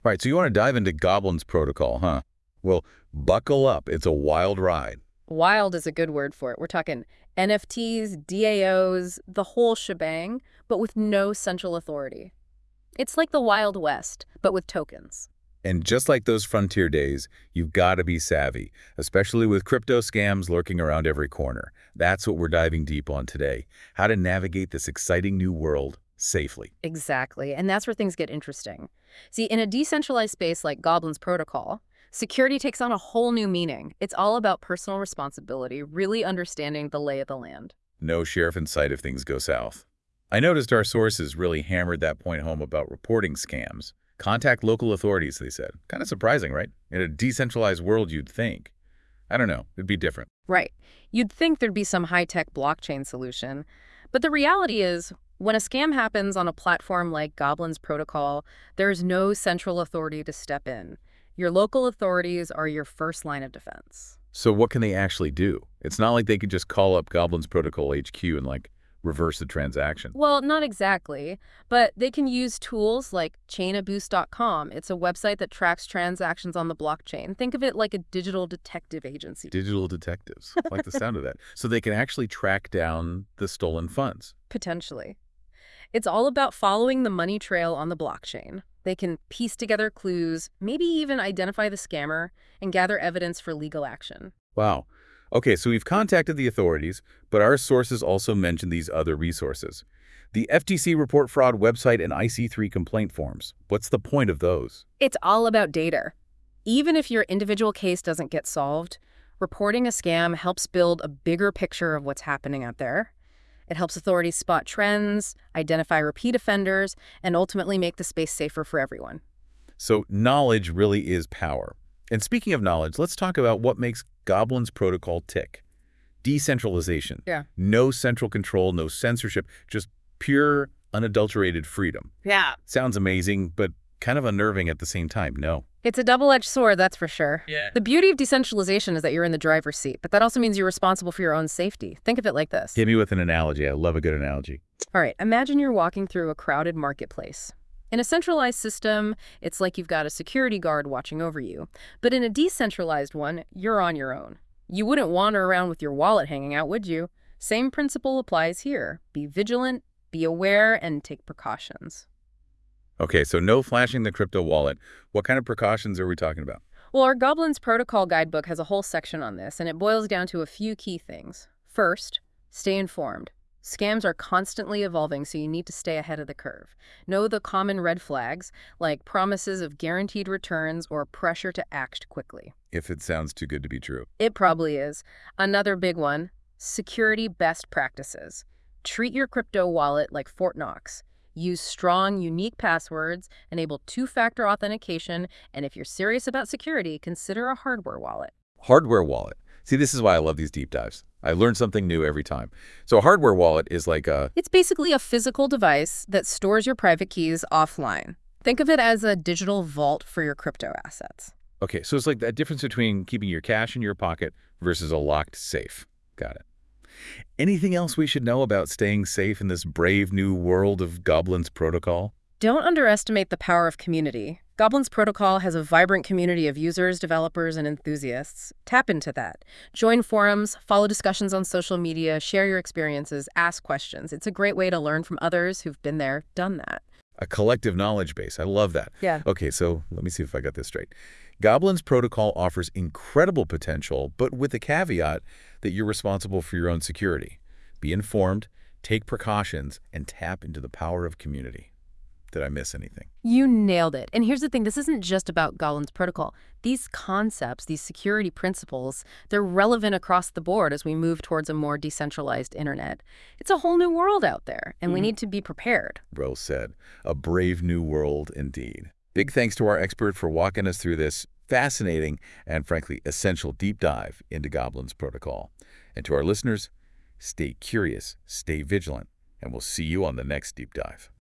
All right, so you want to dive into Goblin's protocol, huh? Well, buckle up. It's a wild ride. Wild is a good word for it. We're talking NFTs, DAOs, the whole shebang, but with no central authority. It's like the Wild West, but with tokens. And just like those frontier days, you've got to be savvy, especially with crypto scams lurking around every corner. That's what we're diving deep on today, how to navigate this exciting new world safely. Exactly, and that's where things get interesting. See, in a decentralized space like Goblin's protocol, security takes on a whole new meaning. It's all about personal responsibility, really understanding the lay of the land. No sheriff in sight if things go south. I noticed our sources really hammered that point home about reporting scams. Contact local authorities, they said. Kind of surprising, right? In a decentralized world, you'd think. I don't know. It'd be different. Right. You'd think there'd be some high-tech blockchain solution. But the reality is, when a scam happens on a platform like Goblin's protocol, there's no central authority to step in. Your local authorities are your first line of defense. So what can they actually do? It's not like they could just call up Goblin's Protocol HQ and, reverse the transaction. Well, not exactly, but they can use tools like chainaboost.com. It's a website that tracks transactions on the blockchain. Think of it like a digital detective agency. Digital detectives. I like the sound of that. So they can actually track down the stolen funds. Potentially. It's all about following the money trail on the blockchain. They can piece together clues, maybe even identify the scammer, and gather evidence for legal action. Wow. Okay, so we've contacted the authorities, but our sources also mention these other resources. The FTC Report Fraud website and IC3 complaint forms. What's the point of those? It's all about data. Even if your individual case doesn't get solved, reporting a scam helps build a bigger picture of what's happening out there. It helps authorities spot trends, identify repeat offenders, and ultimately make the space safer for everyone. So knowledge really is power. And speaking of knowledge, let's talk about what makes Goblin's protocol tick. Decentralization. Yeah. No central control, no censorship, just pure, unadulterated freedom. Yeah. Sounds amazing, but kind of unnerving at the same time, no? It's a double-edged sword, that's for sure. Yeah. The beauty of decentralization is that you're in the driver's seat, but that also means you're responsible for your own safety. Think of it like this. Hit me with an analogy. I love a good analogy. All right, imagine you're walking through a crowded marketplace. In a centralized system, it's like you've got a security guard watching over you. But in a decentralized one, you're on your own. You wouldn't wander around with your wallet hanging out, would you? Same principle applies here. Be vigilant, be aware, and take precautions. Okay, so no flashing the crypto wallet. What kind of precautions are we talking about? Well, our Goblin's Protocol guidebook has a whole section on this, and it boils down to a few key things. First, stay informed. Scams are constantly evolving, so you need to stay ahead of the curve. Know the common red flags, like promises of guaranteed returns or pressure to act quickly. If it sounds too good to be true. It probably is. Another big one, security best practices. Treat your crypto wallet like Fort Knox. Use strong, unique passwords, enable two-factor authentication, and if you're serious about security, consider a hardware wallet. Hardware wallet. See, this is why I love these deep dives. I learn something new every time. So a hardware wallet is like a... It's basically a physical device that stores your private keys offline. Think of it as a digital vault for your crypto assets. Okay, so it's like that difference between keeping your cash in your pocket versus a locked safe. Got it. Anything else we should know about staying safe in this brave new world of Goblin's protocol? Don't underestimate the power of community. Goblin's Protocol has a vibrant community of users, developers, and enthusiasts. Tap into that. Join forums, follow discussions on social media, share your experiences, ask questions. It's a great way to learn from others who've been there, done that. A collective knowledge base. I love that. Yeah. Okay, so let me see if I got this straight. Goblin's protocol offers incredible potential, but with the caveat that you're responsible for your own security. Be informed, take precautions, and tap into the power of community. Did I miss anything? You nailed it. And here's the thing, this isn't just about Goblin's Protocol. These concepts, these security principles, they're relevant across the board as we move towards a more decentralized internet. It's a whole new world out there, and we need to be prepared. Well said. A brave new world indeed. Big thanks to our expert for walking us through this fascinating and, frankly, essential deep dive into Goblin's protocol. And to our listeners, stay curious, stay vigilant, and we'll see you on the next deep dive.